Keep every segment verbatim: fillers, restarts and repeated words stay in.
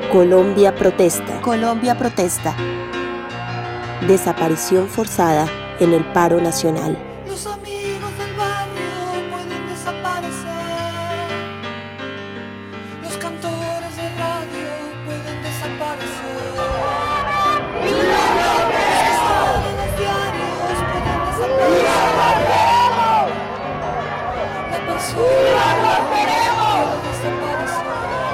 Colombia protesta. Colombia protesta. Desaparición forzada en el paro nacional. Los amigos del barrio pueden desaparecer. Los cantores de radio pueden desaparecer. Los que están en los diarios pueden desaparecer. La persona puede desaparecer.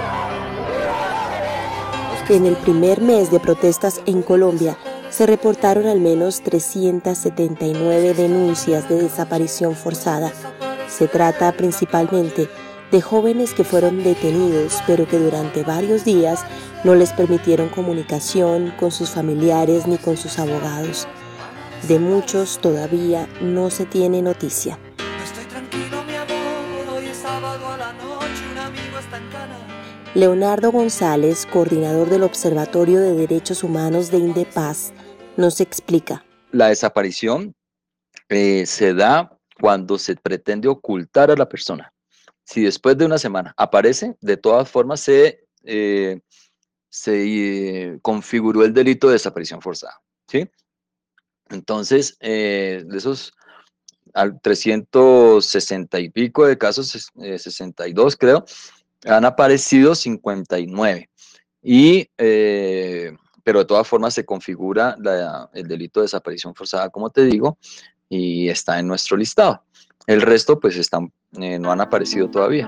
En el primer mes de protestas en Colombia, se reportaron al menos trescientas setenta y nueve denuncias de desaparición forzada. Se trata principalmente de jóvenes que fueron detenidos, pero que durante varios días no les permitieron comunicación con sus familiares ni con sus abogados. De muchos todavía no se tiene noticia. Estoy tranquilo, mi amor, hoy es sábado a la noche, un amigo está en cana. Leonardo González, coordinador del Observatorio de Derechos Humanos de Indepaz, nos explica. La desaparición eh, se da cuando se pretende ocultar a la persona. Si después de una semana aparece, de todas formas se, eh, se eh, configuró el delito de desaparición forzada, ¿sí? Entonces, eh, de esos al trescientos sesenta y pico de casos, eh, sesenta y dos creo, han aparecido cincuenta y nueve. Y... Eh, pero de todas formas se configura la, el delito de desaparición forzada, como te digo, y está en nuestro listado. El resto, pues, están, eh, no han aparecido todavía.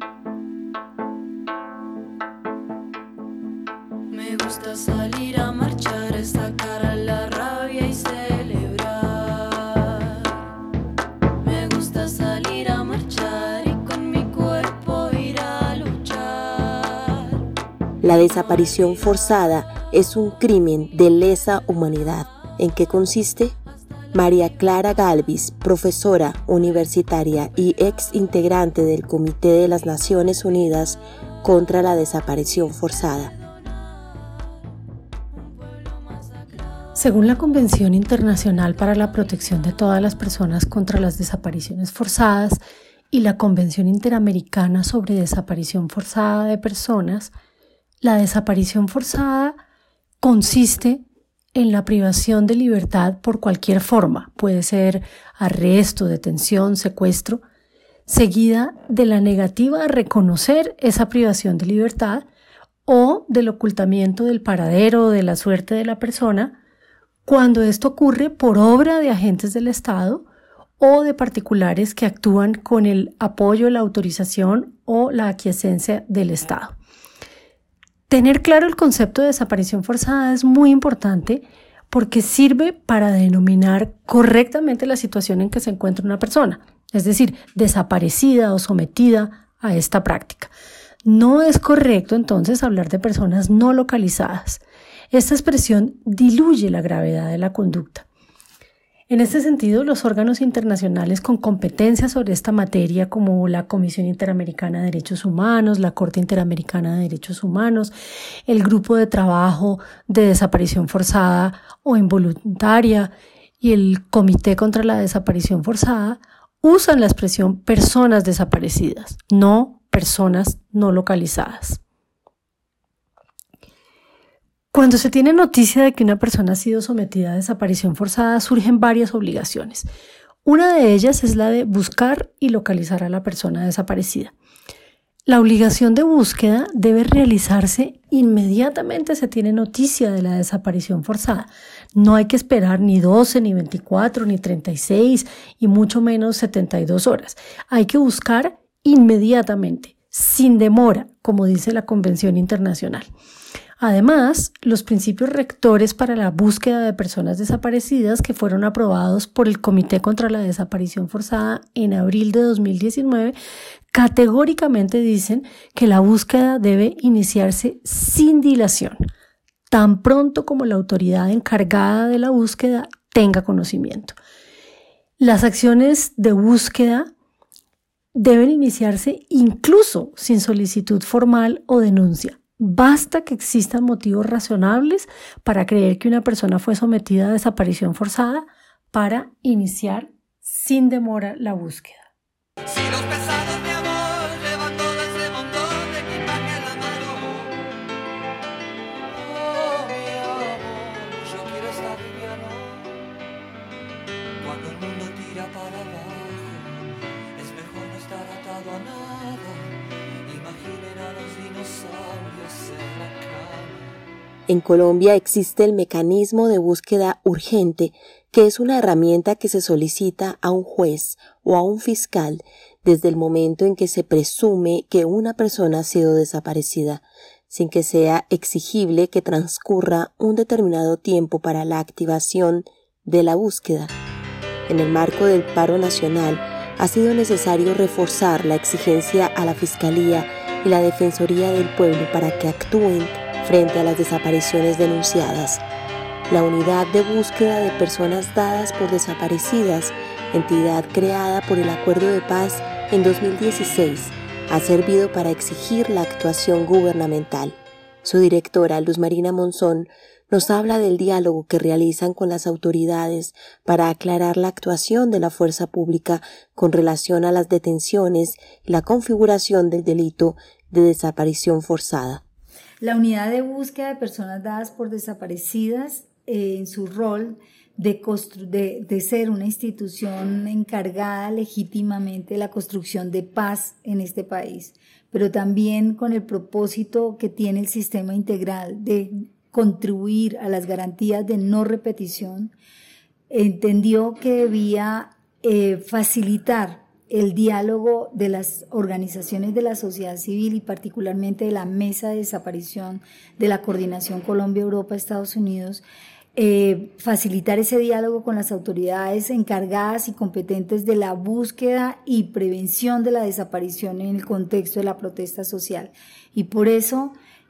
Me gusta salir a marchar, sacar la rabia y celebrar. Me gusta salir a marchar y con mi cuerpo ir a luchar. La desaparición forzada es un crimen de lesa humanidad. ¿En qué consiste? María Clara Galvis, profesora universitaria y ex integrante del Comité de las Naciones Unidas contra la Desaparición Forzada. Según la Convención Internacional para la Protección de todas las personas contra las desapariciones forzadas y la Convención Interamericana sobre Desaparición Forzada de Personas, la desaparición forzada consiste en la privación de libertad por cualquier forma, puede ser arresto, detención, secuestro, seguida de la negativa a reconocer esa privación de libertad o del ocultamiento del paradero o de la suerte de la persona cuando esto ocurre por obra de agentes del Estado o de particulares que actúan con el apoyo, la autorización o la aquiescencia del Estado. Tener claro el concepto de desaparición forzada es muy importante porque sirve para denominar correctamente la situación en que se encuentra una persona, es decir, desaparecida o sometida a esta práctica. No es correcto entonces hablar de personas no localizadas. Esta expresión diluye la gravedad de la conducta. En este sentido, los órganos internacionales con competencia sobre esta materia, como la Comisión Interamericana de Derechos Humanos, la Corte Interamericana de Derechos Humanos, el Grupo de Trabajo de Desaparición Forzada o Involuntaria y el Comité contra la Desaparición Forzada, usan la expresión personas desaparecidas, no personas no localizadas. Cuando se tiene noticia de que una persona ha sido sometida a desaparición forzada, surgen varias obligaciones. Una de ellas es la de buscar y localizar a la persona desaparecida. La obligación de búsqueda debe realizarse inmediatamente se tiene noticia de la desaparición forzada. No hay que esperar ni doce, ni veinticuatro, ni treinta y seis y mucho menos setenta y dos horas. Hay que buscar inmediatamente, sin demora, como dice la Convención Internacional. Además, los principios rectores para la búsqueda de personas desaparecidas que fueron aprobados por el Comité contra la Desaparición Forzada en abril de dos mil diecinueve categóricamente dicen que la búsqueda debe iniciarse sin dilación, tan pronto como la autoridad encargada de la búsqueda tenga conocimiento. Las acciones de búsqueda deben iniciarse incluso sin solicitud formal o denuncia. Basta que existan motivos razonables para creer que una persona fue sometida a desaparición forzada para iniciar sin demora la búsqueda. Si los pesados, mi amor, llevan todo ese montón de equipaje en la mano. En Colombia existe el mecanismo de búsqueda urgente, que es una herramienta que se solicita a un juez o a un fiscal desde el momento en que se presume que una persona ha sido desaparecida, sin que sea exigible que transcurra un determinado tiempo para la activación de la búsqueda. En el marco del paro nacional, ha sido necesario reforzar la exigencia a la Fiscalía y la Defensoría del Pueblo para que actúen frente a las desapariciones denunciadas. La Unidad de Búsqueda de Personas Dadas por Desaparecidas, entidad creada por el Acuerdo de Paz en dos mil dieciséis, ha servido para exigir la actuación gubernamental. Su directora, Luz Marina Monzón, nos habla del diálogo que realizan con las autoridades para aclarar la actuación de la fuerza pública con relación a las detenciones y la configuración del delito de desaparición forzada. La Unidad de Búsqueda de Personas Dadas por Desaparecidas, eh, en su rol de, constru- de, de ser una institución encargada legítimamente de la construcción de paz en este país, pero también con el propósito que tiene el sistema integral de contribuir a las garantías de no repetición, entendió que debía eh, facilitar el diálogo de las organizaciones de la sociedad civil y particularmente de la Mesa de Desaparición de la Coordinación Colombia-Europa-Estados Unidos, eh, facilitar ese diálogo con las autoridades encargadas y competentes de la búsqueda y prevención de la desaparición en el contexto de la protesta social. Y por eso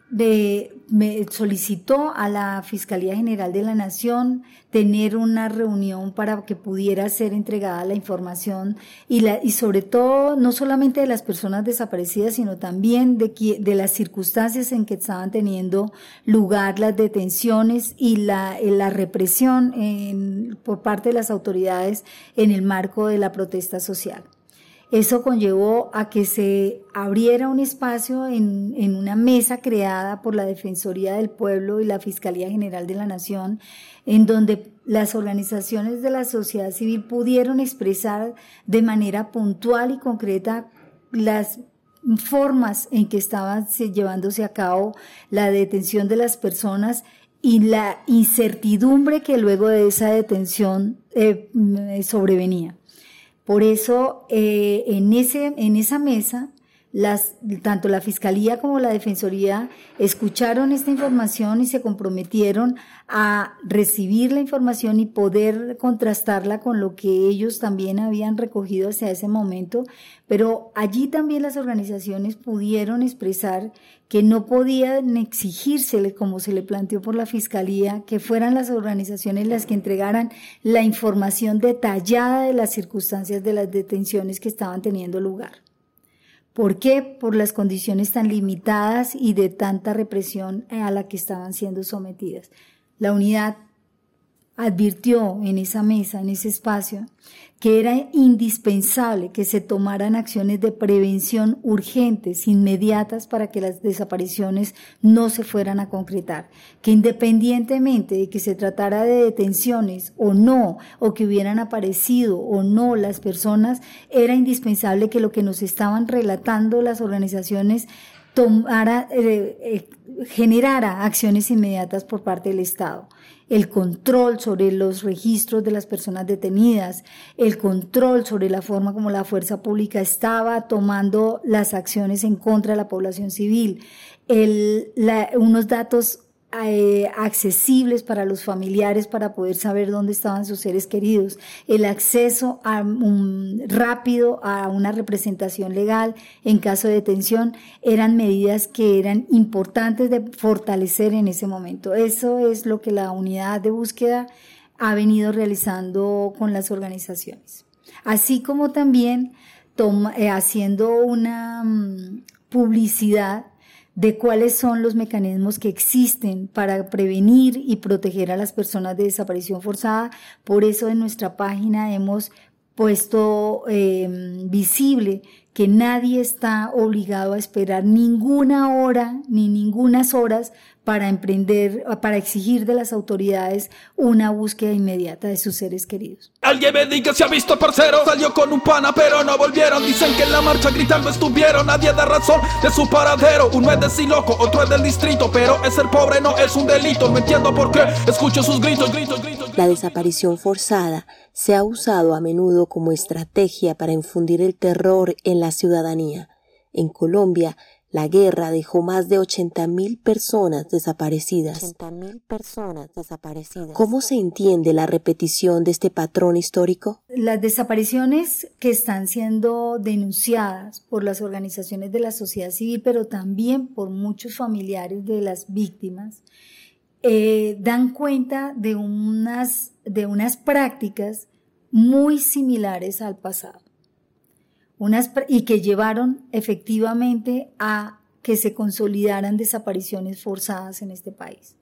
de, me solicitó a la Fiscalía General de la Nación tener una reunión para que pudiera ser entregada la información y, la, y sobre todo no solamente de las personas desaparecidas, sino también de, de las circunstancias en que estaban teniendo lugar las detenciones y la, la represión en, por parte de las autoridades en el marco de la protesta social. Eso conllevó a que se abriera un espacio en, en una mesa creada por la Defensoría del Pueblo y la Fiscalía General de la Nación, en donde las organizaciones de la sociedad civil pudieron expresar de manera puntual y concreta las formas en que estaba llevándose a cabo la detención de las personas y la incertidumbre que luego de esa detención eh, sobrevenía. Por eso, eh, en, ese, en esa mesa, las, tanto la Fiscalía como la Defensoría escucharon esta información y se comprometieron a recibir la información y poder contrastarla con lo que ellos también habían recogido hasta ese momento, pero allí también las organizaciones pudieron expresar que no podían exigírsele, como se le planteó por la Fiscalía, que fueran las organizaciones las que entregaran la información detallada de las circunstancias de las detenciones que estaban teniendo lugar. ¿Por qué? Por las condiciones tan limitadas y de tanta represión a la que estaban siendo sometidas. La unidad advirtió en esa mesa, en ese espacio, que era indispensable que se tomaran acciones de prevención urgentes, inmediatas, para que las desapariciones no se fueran a concretar, que independientemente de que se tratara de detenciones o no, o que hubieran aparecido o no las personas, era indispensable que lo que nos estaban relatando las organizaciones tomara, eh, eh, generara acciones inmediatas por parte del Estado. El control sobre los registros de las personas detenidas, el control sobre la forma como la fuerza pública estaba tomando las acciones en contra de la población civil, el, la, unos datos eh, accesibles para los familiares para poder saber dónde estaban sus seres queridos, el acceso a, um, rápido a una representación legal en caso de detención, eran medidas que eran importantes de fortalecer en ese momento. Eso es lo que la unidad de búsqueda ha venido realizando con las organizaciones. Así como también toma, eh, haciendo una um, publicidad de cuáles son los mecanismos que existen para prevenir y proteger a las personas de desaparición forzada. Por eso en nuestra página hemos puesto eh, visible que nadie está obligado a esperar ninguna hora ni ningunas horas para emprender, para exigir de las autoridades una búsqueda inmediata de sus seres queridos. Alguien me diga si ha visto parcero, salió con un pana pero no volvieron, dicen que en la marcha gritando estuvieron, nadie da razón de su paradero, uno es de Siloco, otro es del distrito, pero es ser pobre no es un delito, no entiendo por qué, escucho sus gritos, gritos, gritos. La desaparición forzada se ha usado a menudo como estrategia para infundir el terror en la ciudadanía. En Colombia, la guerra dejó más de ochenta mil personas desaparecidas. ochenta mil personas desaparecidas. ¿Cómo se entiende la repetición de este patrón histórico? Las desapariciones que están siendo denunciadas por las organizaciones de la sociedad civil, pero también por muchos familiares de las víctimas, eh, dan cuenta de unas, de unas prácticas muy similares al pasado. Unas, y que llevaron efectivamente a que se consolidaran desapariciones forzadas en este país.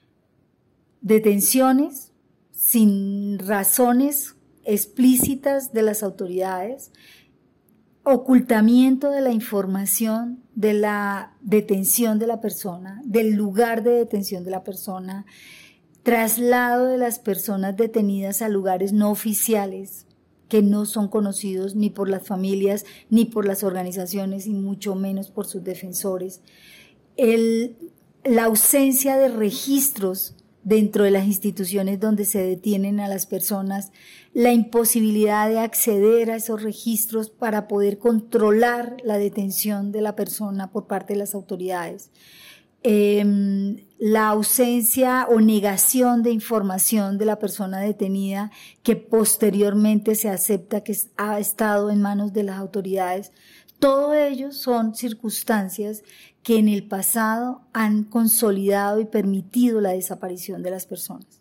Detenciones sin razones explícitas de las autoridades, ocultamiento de la información de la detención de la persona, del lugar de detención de la persona, traslado de las personas detenidas a lugares no oficiales, que no son conocidos ni por las familias, ni por las organizaciones, y mucho menos por sus defensores. El, la ausencia de registros dentro de las instituciones donde se detienen a las personas, la imposibilidad de acceder a esos registros para poder controlar la detención de la persona por parte de las autoridades. Eh, la ausencia o negación de información de la persona detenida que posteriormente se acepta que ha estado en manos de las autoridades. Todo ello son circunstancias que en el pasado han consolidado y permitido la desaparición de las personas.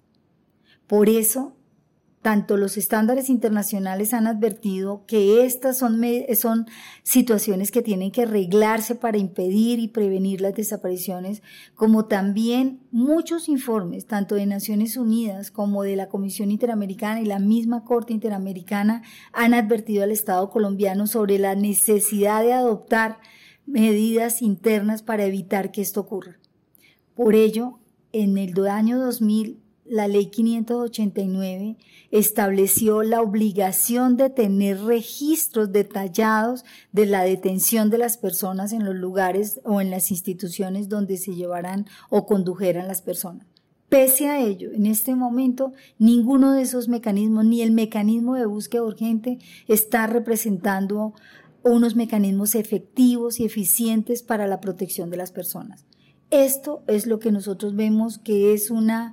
Por eso, tanto los estándares internacionales han advertido que estas son, son situaciones que tienen que arreglarse para impedir y prevenir las desapariciones, como también muchos informes, tanto de Naciones Unidas como de la Comisión Interamericana y la misma Corte Interamericana, han advertido al Estado colombiano sobre la necesidad de adoptar medidas internas para evitar que esto ocurra. Por ello, en el año dos mil, la Ley quinientos ochenta y nueve estableció la obligación de tener registros detallados de la detención de las personas en los lugares o en las instituciones donde se llevarán o condujeran las personas. Pese a ello, en este momento, ninguno de esos mecanismos, ni el mecanismo de búsqueda urgente, está representando unos mecanismos efectivos y eficientes para la protección de las personas. Esto es lo que nosotros vemos que es una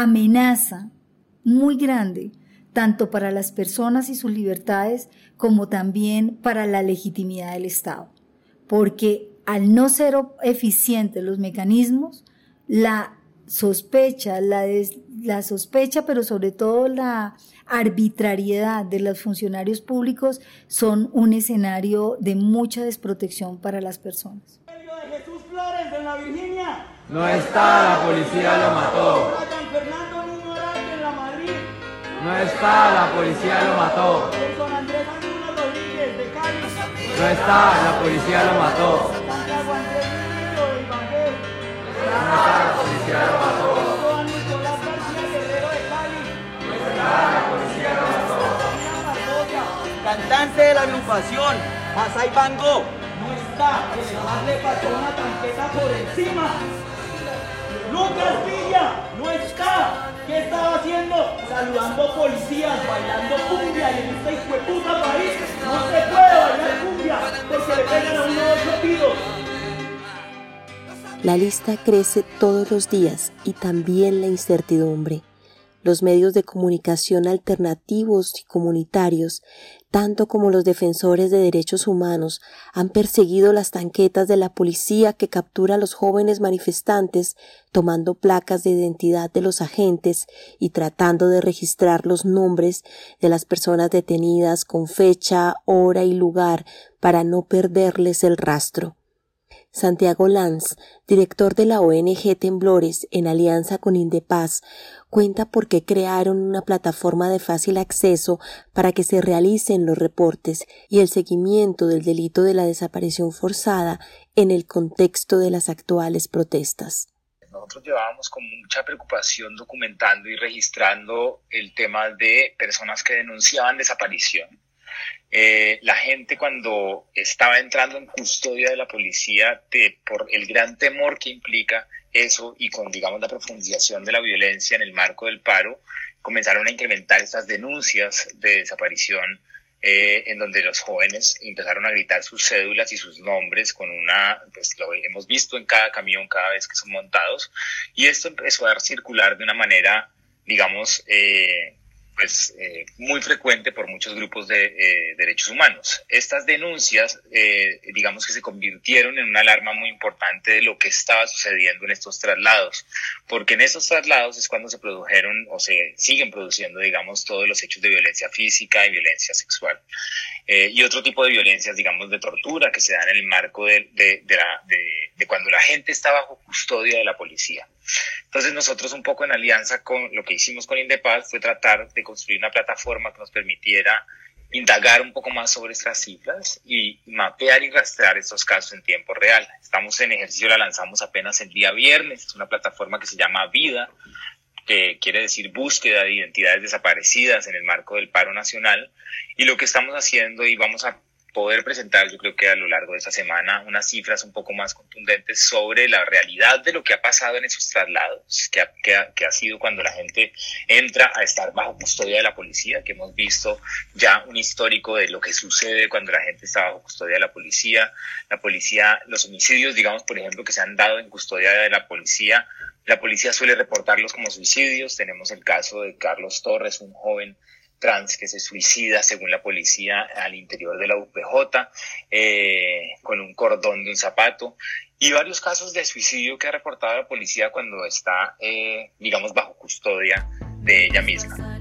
amenaza muy grande, tanto para las personas y sus libertades, como también para la legitimidad del Estado. Porque al no ser eficientes los mecanismos, la sospecha, la, des, la sospecha, pero sobre todo la arbitrariedad de los funcionarios públicos son un escenario de mucha desprotección para las personas. Jesús Flores de la Virginia. No está, la policía lo mató. San Fernando Niño Araque en la Madrid. No está, la policía lo mató. Don Andrés Angulo Rodríguez de Cali. No está, la policía lo mató. Santiago Andrés Murillo de Ibagué. No está, la policía lo mató. Juan Nicolás García Guerrero de Cali. No está, la policía lo mató. Cantante de la agrupación Masai Bango. No está, el demás le pasó una tanqueta por encima. Lucas Villa, no está. ¿Qué estaba haciendo? Saludando policías, bailando cumbia, y en este hijo de puta país no se puede bailar cumbia porque le pegan a uno ocho tiros. La lista crece todos los días y también la incertidumbre. Los medios de comunicación alternativos y comunitarios, tanto como los defensores de derechos humanos, han perseguido las tanquetas de la policía que captura a los jóvenes manifestantes, tomando placas de identidad de los agentes y tratando de registrar los nombres de las personas detenidas con fecha, hora y lugar para no perderles el rastro. Santiago Lanz, director de la O N G Temblores en alianza con Indepaz, cuenta por qué crearon una plataforma de fácil acceso para que se realicen los reportes y el seguimiento del delito de la desaparición forzada en el contexto de las actuales protestas. Nosotros llevábamos con mucha preocupación documentando y registrando el tema de personas que denunciaban desaparición. Eh, la gente cuando estaba entrando en custodia de la policía, de, por el gran temor que implica eso y con, digamos, la profundización de la violencia en el marco del paro, comenzaron a incrementar estas denuncias de desaparición, eh, en donde los jóvenes empezaron a gritar sus cédulas y sus nombres con una, pues lo hemos visto en cada camión cada vez que son montados, y esto empezó a circular de una manera, digamos, eh, pues eh, muy frecuente por muchos grupos de eh, derechos humanos. Estas denuncias, eh, digamos que se convirtieron en una alarma muy importante de lo que estaba sucediendo en estos traslados, porque en estos traslados es cuando se produjeron o se siguen produciendo, digamos, todos los hechos de violencia física y violencia sexual. Eh, y otro tipo de violencias, digamos, de tortura que se dan en el marco de, de, de, la, de, de cuando la gente está bajo custodia de la policía. Entonces nosotros un poco en alianza con lo que hicimos con Indepaz fue tratar de construir una plataforma que nos permitiera indagar un poco más sobre estas cifras y mapear y rastrear estos casos en tiempo real. Estamos en ejercicio, la lanzamos apenas el día viernes, es una plataforma que se llama Vida, que quiere decir búsqueda de identidades desaparecidas en el marco del paro nacional, y lo que estamos haciendo y vamos a poder presentar, yo creo que a lo largo de esta semana, unas cifras un poco más contundentes sobre la realidad de lo que ha pasado en esos traslados, que ha, que ha, que ha sido cuando la gente entra a estar bajo custodia de la policía, que hemos visto ya un histórico de lo que sucede cuando la gente está bajo custodia de la policía. La policía, los homicidios, digamos, por ejemplo, que se han dado en custodia de la policía, la policía suele reportarlos como suicidios. Tenemos el caso de Carlos Torres, un joven trans que se suicida, según la policía, al interior de la U P J, eh, con un cordón de un zapato, y varios casos de suicidio que ha reportado la policía cuando está, eh, digamos, bajo custodia de ella misma.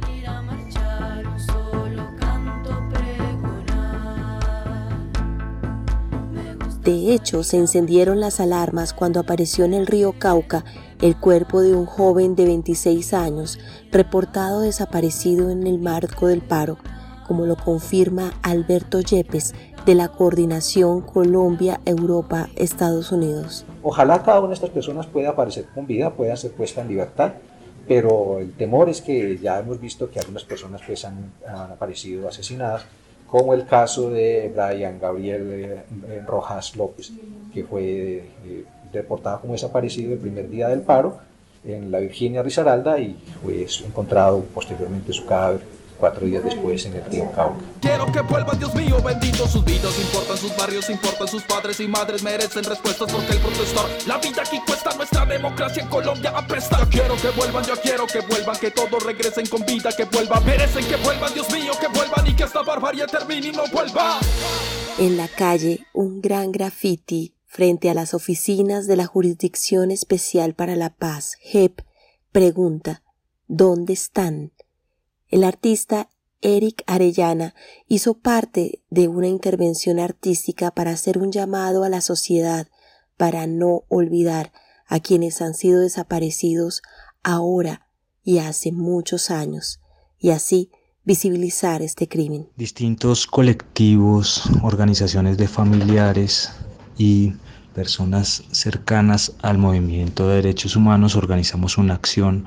De hecho, se encendieron las alarmas cuando apareció en el río Cauca el cuerpo de un joven de veintiséis años, reportado desaparecido en el marco del paro, como lo confirma Alberto Yepes, de la Coordinación Colombia-Europa-Estados Unidos. Ojalá cada una de estas personas pueda aparecer con vida, pueda ser puesta en libertad, pero el temor es que ya hemos visto que algunas personas pues han, han aparecido asesinadas, como el caso de Brian Gabriel eh, Rojas López, que fue eh, reportado como desaparecido el primer día del paro en la Virginia Risaralda y fue encontrado posteriormente su cadáver cuatro días después en el río Cauca. Quiero que vuelvan, Dios mío, bendito. Sus vidas importan, sus barrios importan, sus padres y madres merecen respuestas porque el protestar, la vida aquí cuesta, nuestra democracia en Colombia apesta. Yo quiero que vuelvan, yo quiero que vuelvan, que todos regresen con vida, que vuelvan, merecen que vuelvan, Dios mío, que vuelvan y que esta barbarie termine y no vuelva. En la calle, un gran graffiti frente a las oficinas de la Jurisdicción Especial para la Paz, J E P, pregunta: ¿dónde están? El artista Eric Arellana hizo parte de una intervención artística para hacer un llamado a la sociedad para no olvidar a quienes han sido desaparecidos ahora y hace muchos años, y así visibilizar este crimen. Distintos colectivos, organizaciones de familiares y personas cercanas al movimiento de derechos humanos organizamos una acción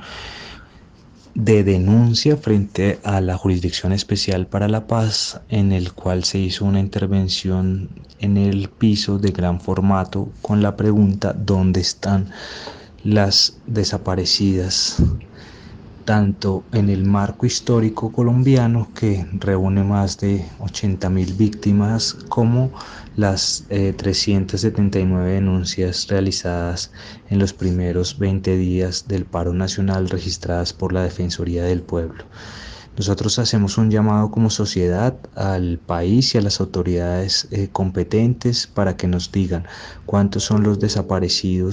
de denuncia frente a la Jurisdicción Especial para la Paz, en el cual se hizo una intervención en el piso de gran formato con la pregunta: ¿dónde están las desaparecidas? Tanto en el marco histórico colombiano, que reúne más de ochenta mil víctimas, como las eh, trescientas setenta y nueve denuncias realizadas en los primeros veinte días del paro nacional registradas por la Defensoría del Pueblo. Nosotros hacemos un llamado como sociedad al país y a las autoridades eh, competentes para que nos digan cuántos son los desaparecidos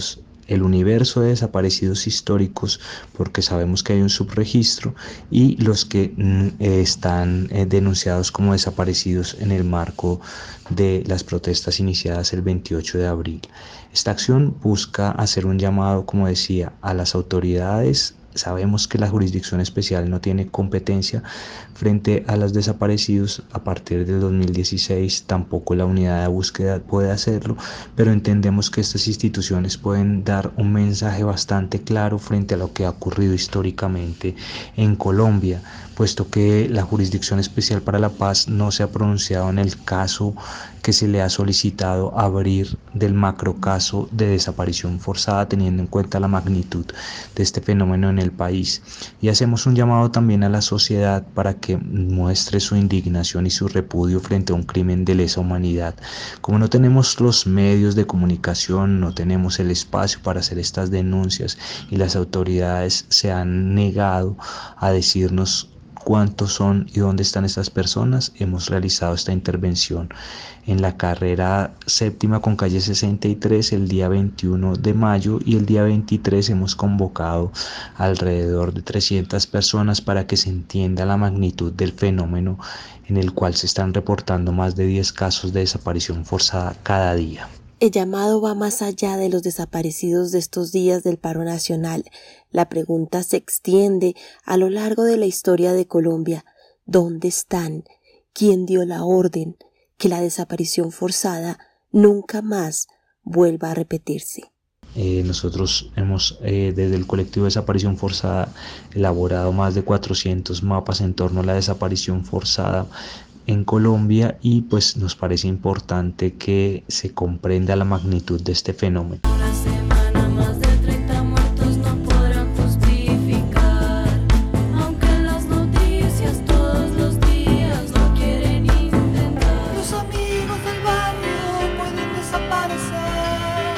el universo de desaparecidos históricos, porque sabemos que hay un subregistro, y los que eh, están eh, denunciados como desaparecidos en el marco de las protestas iniciadas el veintiocho de abril. Esta acción busca hacer un llamado, como decía, a las autoridades. Sabemos que la Jurisdicción Especial no tiene competencia frente a los desaparecidos a partir del dos mil dieciséis, tampoco la unidad de búsqueda puede hacerlo, pero entendemos que estas instituciones pueden dar un mensaje bastante claro frente a lo que ha ocurrido históricamente en Colombia, puesto que la Jurisdicción Especial para la Paz no se ha pronunciado en el caso que se le ha solicitado abrir del macrocaso de desaparición forzada, teniendo en cuenta la magnitud de este fenómeno en el país. Y hacemos un llamado también a la sociedad para que muestre su indignación y su repudio frente a un crimen de lesa humanidad. Como no tenemos los medios de comunicación, no tenemos el espacio para hacer estas denuncias, y las autoridades se han negado a decirnos cuántos son y dónde están estas personas, hemos realizado esta intervención en la carrera séptima con calle sesenta y tres el día veintiuno de mayo, y el día veintitrés hemos convocado alrededor de trescientas personas para que se entienda la magnitud del fenómeno, en el cual se están reportando más de diez casos de desaparición forzada cada día. El llamado va más allá de los desaparecidos de estos días del paro nacional. La pregunta se extiende a lo largo de la historia de Colombia. ¿Dónde están? ¿Quién dio la orden? Que la desaparición forzada nunca más vuelva a repetirse. Eh, nosotros hemos eh, desde el colectivo de desaparición forzada elaborado más de cuatrocientos mapas en torno a la desaparición forzada en Colombia, y pues nos parece importante que se comprenda la magnitud de este fenómeno. Una semana más de treinta muertos no podrán justificar, aunque en las noticias todos los días lo quieren intentar. Los amigos del barrio pueden desaparecer,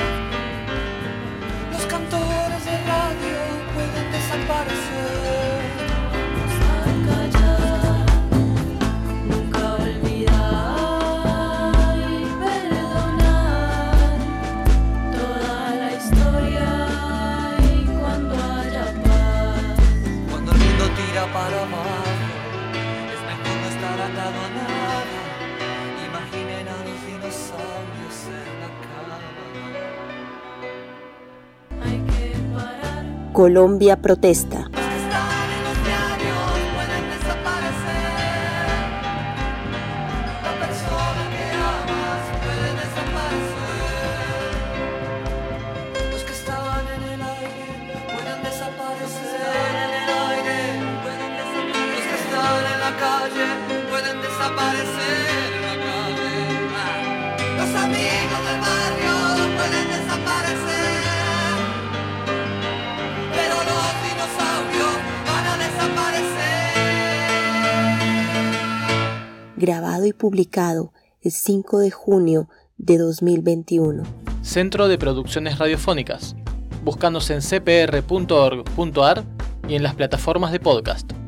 los cantores de radio pueden desaparecer. Vamos a callar, nunca olvidar y perdonar toda la historia, y cuando haya paz, cuando el mundo tira para abajo, es mejor no estar atado a nada. Imaginen a los dinosaurios en la cama. Hay que parar. Colombia protesta. Grabado y publicado el cinco de junio de dos mil veintiuno. Centro de Producciones Radiofónicas. Búscanos en c p r punto org punto a r y en las plataformas de podcast.